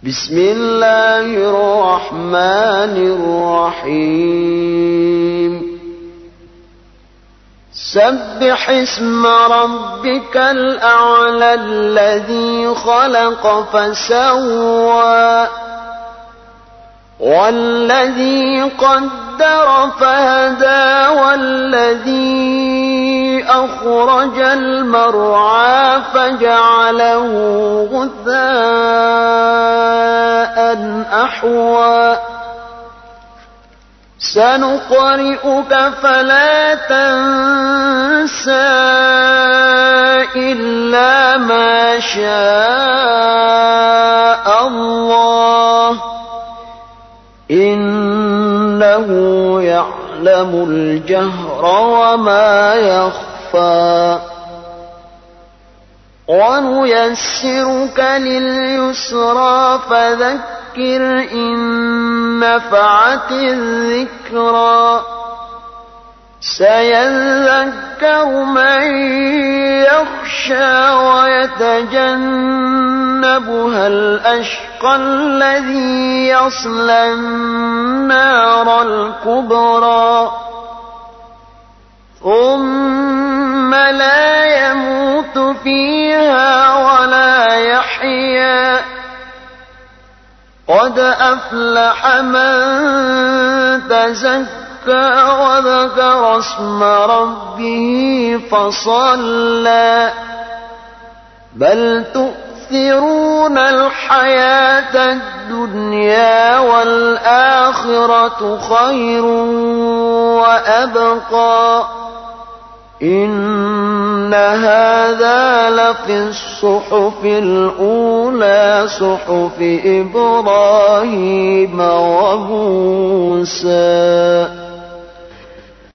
بسم الله الرحمن الرحيم سبح اسم ربك الأعلى الذي خلق فسوى والذي قدر فهدى والذي أخرج المرعى فجعله غثاء أحوى سنقرئك فلا تنسى إلا ما شاء الله إنه يعلم الجهر وما يخفى ونيسرك لليسرى فذكر إن نفعت الذكرى سيذكر من يخشى ويتجنبها الأشقى الذي يصلى النار الكبرى ثم لا يموت فيها ولا يحيا قد أفلح من تزكى وذكر اسم ربه فصلى بل تؤثرون الحياة الدنيا والآخرة خير وأبقى إن هذا لفي الصحف الأولى صحف إبراهيم وموسى